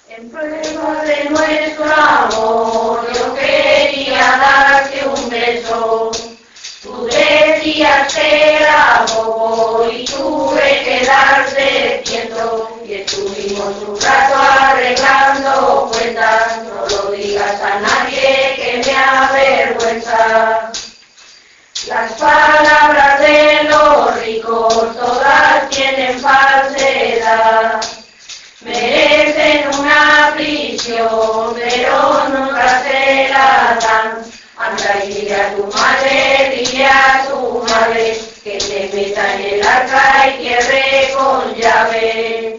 En prueba de nuestro amor, yo quería darte un beso. Tú decías que era poco y tuve que darte ciento. Y estuvimos un rato arreglando cuentas. No lo digas a nadie que me avergüenza. Las palabras de los ricos todas tienen falsedad. Merecen una prisión, pero nunca se la dan. Anda y dile a tu madre, dile a tu madre, que te meta en el arca y cierre con llave.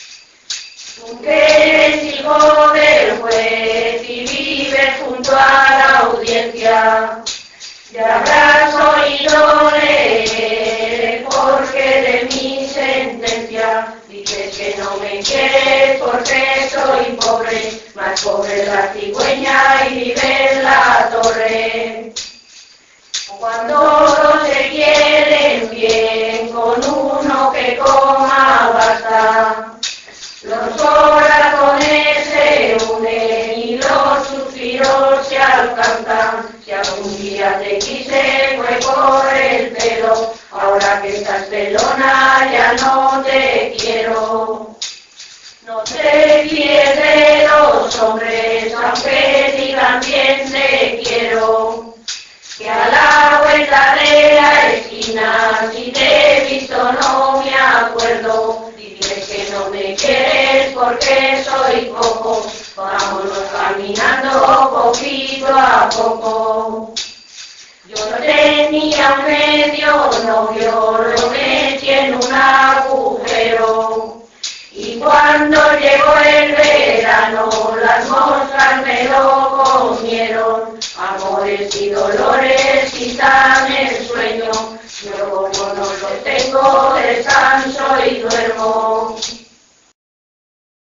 Tú que eres hijo del juez y vives junto a la audiencia, ya habrás oído leer porque de mi sentencia dices que no me quieres porque soy pobre, más pobre es la cigüeña y vive en la torre. Cuando dos se quieren bien, con uno que coma basta. Los corazones se unen y los suspiros se alcanzan. Si algún día te quise fue por el pelo, ahora que estás pelona ya no te quiero. No te fíes de los hombres, aunque digan bien te quiero. Que a la vuelta de la esquina, si te he visto no me acuerdo. Dices que no me quieres porque soy poco, vámonos caminando poquito a poco. Yo tenía un medio novio, lo metí en un agujero. Y cuando llegó el verano, las moscas me lo comieron. Amores y dolores quitan el sueño. Yo como no lo tengo, descanso y